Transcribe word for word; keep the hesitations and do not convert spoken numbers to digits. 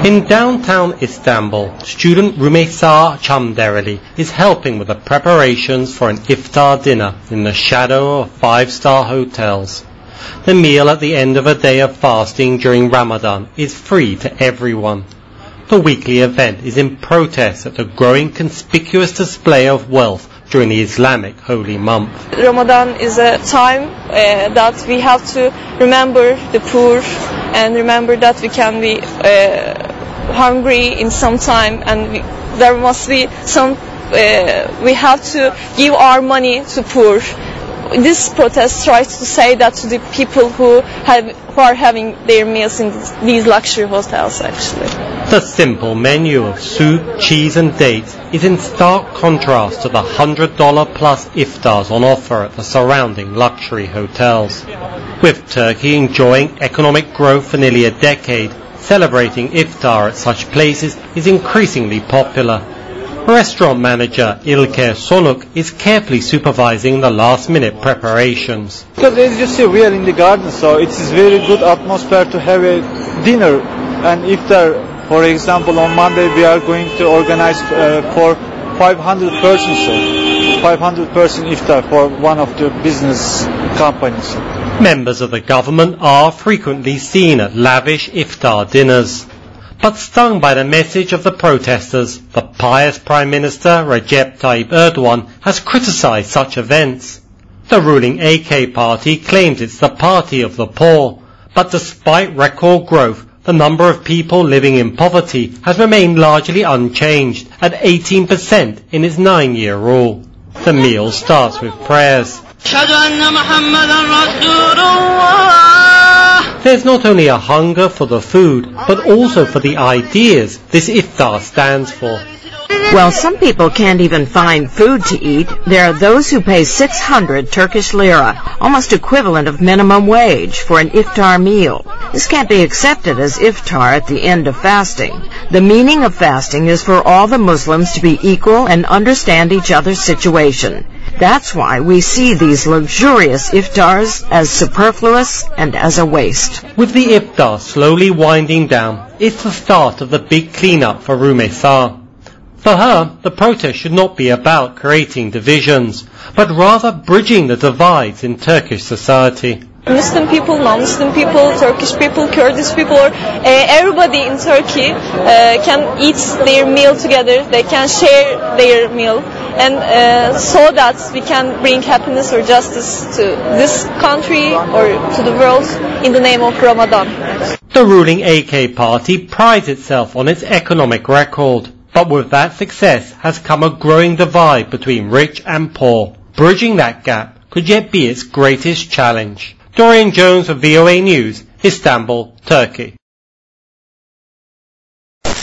In downtown Istanbul, student Rumeysa Chamdereli is helping with the preparations for an iftar dinner in the shadow of five-star hotels. The meal at the end of a day of fasting during Ramadan is free to everyone. The weekly event is in protest at the growing conspicuous display of wealth during the Islamic holy month. Ramadan is a time uh, that we have to remember the poor and remember that we can be uh, hungry in some time, and we, there must be some, uh, we have to give our money to poor. This protest tries to say that to the people who have who are having their meals in these luxury hotels actually. The simple menu of soup, cheese and dates is in stark contrast to the one hundred dollars plus iftars on offer at the surrounding luxury hotels. With Turkey enjoying economic growth for nearly a decade, celebrating iftar at such places is increasingly popular. Restaurant manager İlker Sonuk is carefully supervising the last-minute preparations. Because as you see, we are in the garden, so it is very good atmosphere to have a dinner. And iftar, for example, on Monday we are going to organize uh, for five hundred persons, so five hundred person iftar for one of the business companies. Members of the government are frequently seen at lavish iftar dinners. But stung by the message of the protesters, the pious Prime Minister Recep Tayyip Erdogan has criticised such events. The ruling A K party claims it's the party of the poor, but despite record growth, the number of people living in poverty has remained largely unchanged at eighteen percent in its nine-year rule. The meal starts with prayers. There's not only a hunger for the food, but also for the ideas this iftar stands for. Well, some people can't even find food to eat. There are those who pay six hundred Turkish lira, almost equivalent of minimum wage, for an iftar meal. This can't be accepted as iftar at the end of fasting. The meaning of fasting is for all the Muslims to be equal and understand each other's situation. That's why we see these luxurious iftars as superfluous and as a waste. With the iftar slowly winding down, it's the start of the big clean-up for Rumeysa. For her, the protest should not be about creating divisions, but rather bridging the divides in Turkish society. Muslim people, non-Muslim people, Turkish people, Kurdish people, or uh, everybody in Turkey uh, can eat their meal together, they can share their meal, and uh, so that we can bring happiness or justice to this country or to the world in the name of Ramadan. The ruling A K party prides itself on its economic record, but with that success has come a growing divide between rich and poor. Bridging that gap could yet be its greatest challenge. Dorian Jones for V O A News, Istanbul, Turkey.